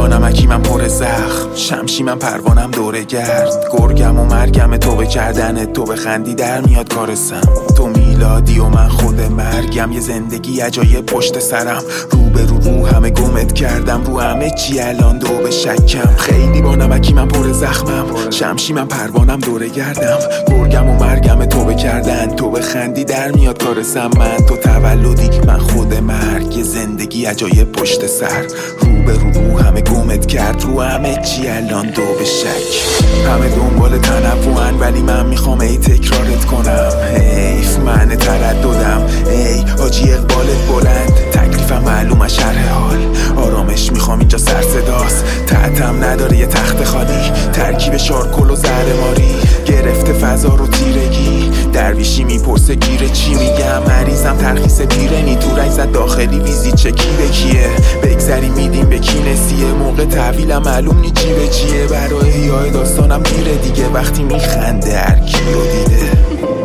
با نمکی من پر زخم، شمشی من پروانم دوره گرد، گرگم و مرگم تو به کردن تو به خندی در میاد کارسم. تو میلادی و من خود مرگم، یه زندگی عجایب پشت سرم، رو به رو همه گمت کردم، رو همه چی الان دو به شکم. خیلی با نمکی من پر زخمم، شمشی من پروانم دوره گردم، گرگم و مرگم تو به کردن تو به خندی در میاد کارسم. من تو تولدی من خود مرگ، یه زندگی عجایب پشت سر، رو به رو همه گمت کرد، رو همه چی الان دو به شک. همه دنبال تنوعن ولی من میخوام ای تکرارت کنم. حیف من ترددم، ای حاجی اقبالت بلند، تکلیفم معلوم از شرح حال، آرامش میخوام اینجا سر صداست، تحتم نداره یه تخت خالی، ترکیب شارکل و زهر ماری، گرفته فضا رو تیرگی، درویشی میپرسه گیره چی میگم، مریضم ترخیص پیرنی تو رئیزت داخلی ویزیت چکی به کیه، بگذری میدیم به کی نسیه، موقع تحویلم معلوم نی چی به چیه، برای احیای داستانم دیره دیگه، وقتی میخنده هر کی رو دیده.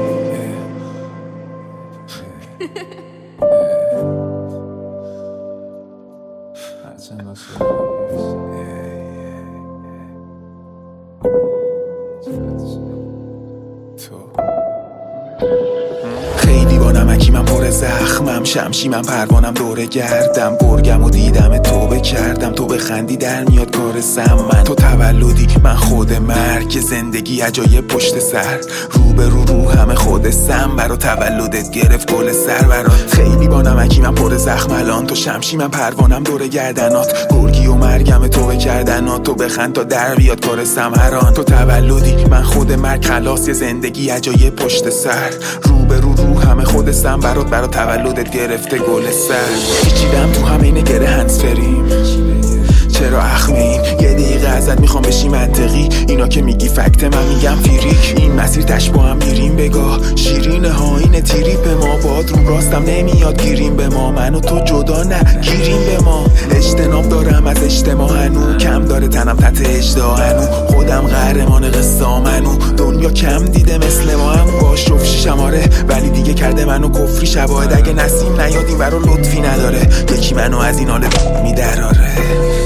خیلی با نمکی من پر زخمم، شمشی من پروانم دوره گردم، گرگم و دیدم توبه کردم، تو به خندی در میاد کارسم. من تو تولدی من خود مرگ، زندگی عجایب پشت سر، رو به رو همه خود سم، برا تولدت گرفت گل سر برات. خیلی با نمکی من پر زخم الان، تو شمشی من پروانم دوره گردنات، گرگی و مرگم توبه کردنات، تو بخند تا در بیاد کارسم هران. تو تولدی من خود مرگ، خلاص یه زندگی عجایب پشت سر، رو به رو همه خود سم، برا تولدت گرفته گل سر. پیچیدم تو همه اینه گره هنس فریم، چرا اخمین یه دقیقه ازت میخوام بشی منطقی، اینا که میگی فکت من میگم فیریک، این مسیر تش با هم میریم بگاه، شیرینه ها اینه تیری به ما، باد رو راستم نمیاد گیریم به ما، من و تو جدا نه گیریم به ما، اجتناب دارم از اجتماع هنو، کم داره تنم تحت اجدا هنو، خودم قهرمان قصه منو، دنیا کم دیده مثل ما هم، با شفشی شماره ولی دیگه کرده منو کفری شواهد، اگه نسیم نیاد این برا لطفی نداره، یکی منو از این حال میدراره.